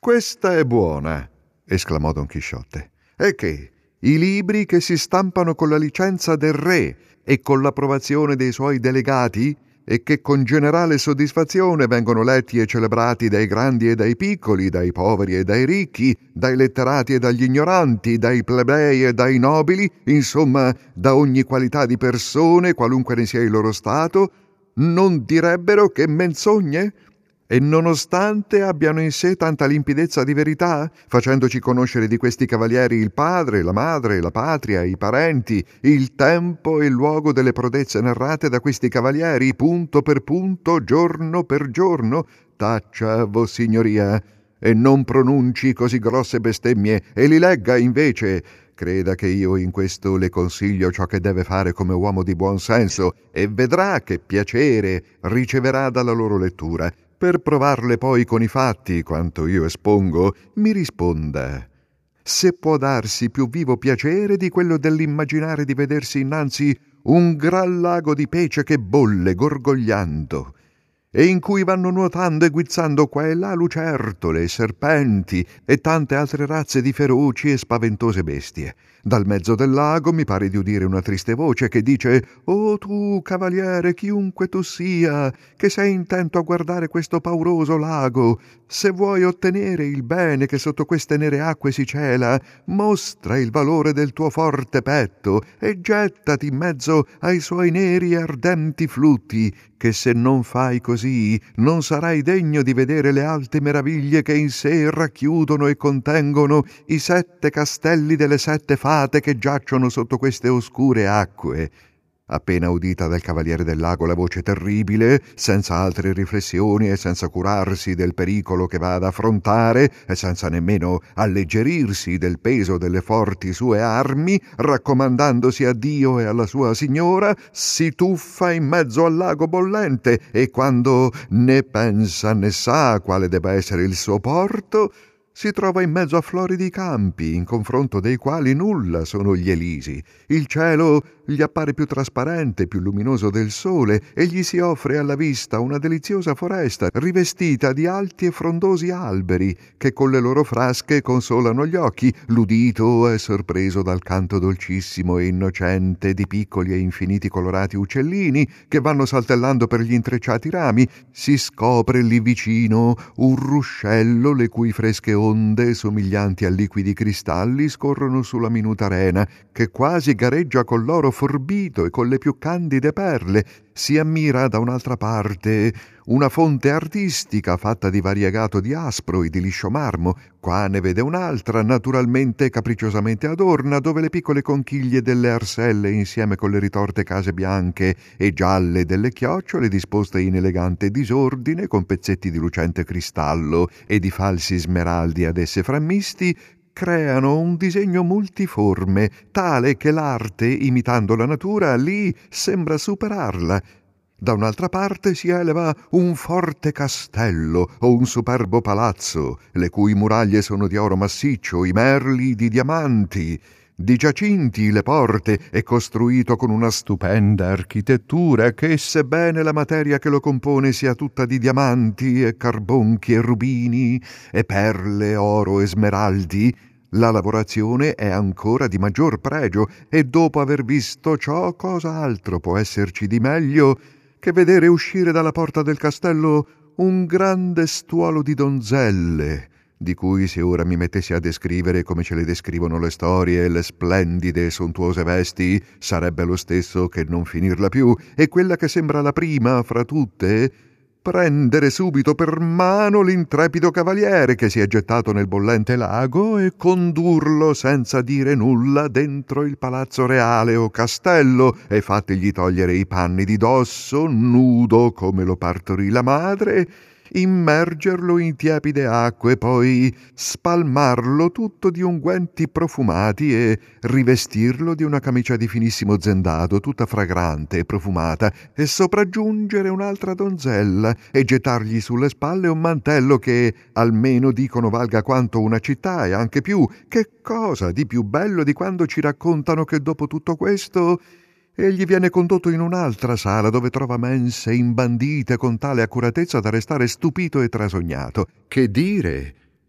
«Questa è buona», esclamò Don Chisciotte. «E che? I libri che si stampano con la licenza del re e con l'approvazione dei suoi delegati e che con generale soddisfazione vengono letti e celebrati dai grandi e dai piccoli, dai poveri e dai ricchi, dai letterati e dagli ignoranti, dai plebei e dai nobili, insomma da ogni qualità di persone, qualunque ne sia il loro stato, non direbbero che menzogne? E nonostante abbiano in sé tanta limpidezza di verità, facendoci conoscere di questi cavalieri il padre, la madre, la patria, i parenti, il tempo e il luogo delle prodezze narrate da questi cavalieri, punto per punto, giorno per giorno, taccia, vossignoria, e non pronunci così grosse bestemmie, e li legga invece. Creda che io in questo le consiglio ciò che deve fare come uomo di buon senso, e vedrà che piacere riceverà dalla loro lettura. Per provarle poi con i fatti quanto io espongo, mi risponda se può darsi più vivo piacere di quello dell'immaginare di vedersi innanzi un gran lago di pece che bolle gorgogliando e in cui vanno nuotando e guizzando qua e là lucertole, serpenti e tante altre razze di feroci e spaventose bestie. Dal mezzo del lago mi pare di udire una triste voce che dice: «O tu, cavaliere, chiunque tu sia, che sei intento a guardare questo pauroso lago, se vuoi ottenere il bene che sotto queste nere acque si cela, mostra il valore del tuo forte petto e gettati in mezzo ai suoi neri e ardenti flutti, che se non fai così non sarai degno di vedere le alte meraviglie che in sé racchiudono e contengono i 7 castelli delle 7 fate che giacciono sotto queste oscure acque». Appena udita dal cavaliere del lago la voce terribile, senza altre riflessioni e senza curarsi del pericolo che va ad affrontare e senza nemmeno alleggerirsi del peso delle forti sue armi, raccomandandosi a Dio e alla sua signora, si tuffa in mezzo al lago bollente e quando né pensa né sa quale debba essere il suo porto, si trova in mezzo a floridi campi, in confronto dei quali nulla sono gli Elisi. Il cielo gli appare più trasparente, più luminoso del sole, e gli si offre alla vista una deliziosa foresta rivestita di alti e frondosi alberi, che con le loro frasche consolano gli occhi. L'udito è sorpreso dal canto dolcissimo e innocente di piccoli e infiniti colorati uccellini che vanno saltellando per gli intrecciati rami. Si scopre lì vicino un ruscello le cui fresche onde, somiglianti a liquidi cristalli, scorrono sulla minuta arena, che quasi gareggia con l'oro forbito e con le più candide perle. Si ammira da un'altra parte una fonte artistica fatta di variegato di aspro e di liscio marmo. Qua ne vede un'altra, naturalmente capricciosamente adorna, dove le piccole conchiglie delle arselle, insieme con le ritorte case bianche e gialle delle chiocciole, disposte in elegante disordine, con pezzetti di lucente cristallo e di falsi smeraldi ad esse frammisti, creano un disegno multiforme, tale che l'arte, imitando la natura, lì sembra superarla. Da un'altra parte si eleva un forte castello o un superbo palazzo, le cui muraglie sono di oro massiccio, i merli di diamanti, di giacinti le porte, è costruito con una stupenda architettura che, sebbene la materia che lo compone sia tutta di diamanti e carbonchi e rubini e perle, oro e smeraldi, la lavorazione è ancora di maggior pregio, e dopo aver visto ciò, cosa altro può esserci di meglio che vedere uscire dalla porta del castello un grande stuolo di donzelle, di cui se ora mi mettessi a descrivere come ce le descrivono le storie le splendide e sontuose vesti, sarebbe lo stesso che non finirla più, e quella che sembra la prima fra tutte, prendere subito per mano l'intrepido cavaliere che si è gettato nel bollente lago e condurlo senza dire nulla dentro il palazzo reale o castello, e fategli togliere i panni di dosso, nudo come lo partorì la madre, immergerlo in tiepide acque, poi spalmarlo tutto di unguenti profumati e rivestirlo di una camicia di finissimo zendado tutta fragrante e profumata, e sopraggiungere un'altra donzella e gettargli sulle spalle un mantello che almeno dicono valga quanto una città e anche più. Che cosa di più bello di quando ci raccontano che dopo tutto questo egli viene condotto in un'altra sala dove trova mense imbandite con tale accuratezza da restare stupito e trasognato. Che dire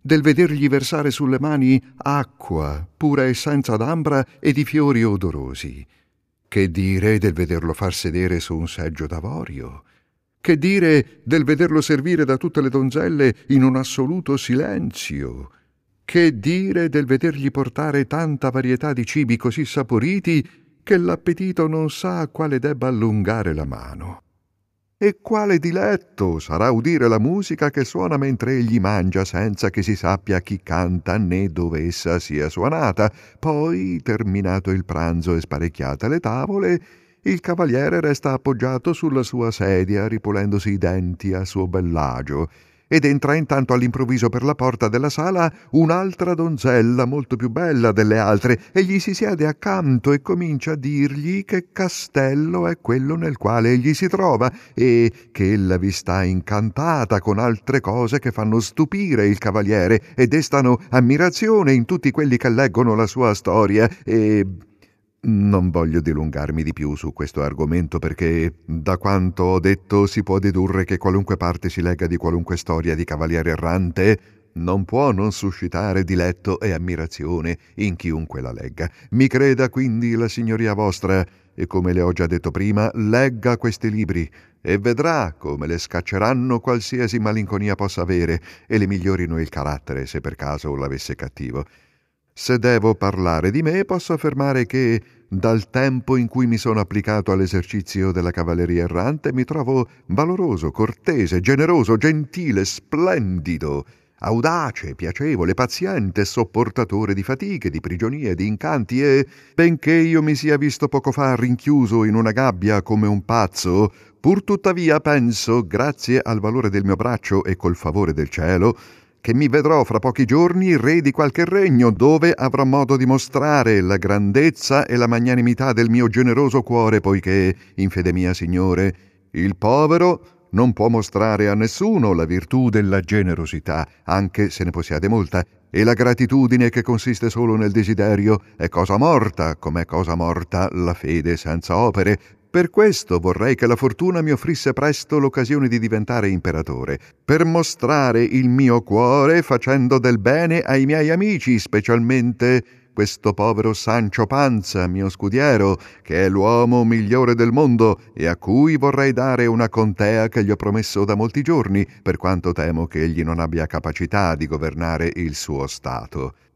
del vedergli versare sulle mani acqua, pura essenza d'ambra e di fiori odorosi. Che dire del vederlo far sedere su un seggio d'avorio? Che dire del vederlo servire da tutte le donzelle in un assoluto silenzio? Che dire del vedergli portare tanta varietà di cibi così saporiti che l'appetito non sa a quale debba allungare la mano? E quale diletto sarà udire la musica che suona mentre egli mangia senza che si sappia chi canta né dove essa sia suonata. Poi, terminato il pranzo e sparecchiate le tavole, il cavaliere resta appoggiato sulla sua sedia, ripulendosi i denti a suo bell'agio, ed entra intanto all'improvviso per la porta della sala un'altra donzella molto più bella delle altre, e gli si siede accanto e comincia a dirgli che castello è quello nel quale egli si trova e che ella vi sta incantata con altre cose che fanno stupire il cavaliere e destano ammirazione in tutti quelli che leggono la sua storia. E non voglio dilungarmi di più su questo argomento perché, da quanto ho detto, si può dedurre che qualunque parte si legga di qualunque storia di cavaliere errante non può non suscitare diletto e ammirazione in chiunque la legga. Mi creda quindi la signoria vostra, e come le ho già detto prima, legga questi libri e vedrà come le scacceranno qualsiasi malinconia possa avere e le migliorino il carattere se per caso l'avesse cattivo. Se devo parlare di me, posso affermare che, dal tempo in cui mi sono applicato all'esercizio della cavalleria errante, mi trovo valoroso, cortese, generoso, gentile, splendido, audace, piacevole, paziente, sopportatore di fatiche, di prigionie, di incanti e, benché io mi sia visto poco fa rinchiuso in una gabbia come un pazzo, pur tuttavia penso, grazie al valore del mio braccio e col favore del cielo, che mi vedrò fra pochi giorni re di qualche regno, dove avrò modo di mostrare la grandezza e la magnanimità del mio generoso cuore, poiché, in fede mia, Signore, il povero non può mostrare a nessuno la virtù della generosità, anche se ne possiede molta, e la gratitudine, che consiste solo nel desiderio, è cosa morta, come è cosa morta la fede senza opere. Per questo vorrei che la fortuna mi offrisse presto l'occasione di diventare imperatore, per mostrare il mio cuore facendo del bene ai miei amici, specialmente questo povero Sancho Panza, mio scudiero, che è l'uomo migliore del mondo e a cui vorrei dare una contea che gli ho promesso da molti giorni, per quanto temo che egli non abbia capacità di governare il suo stato.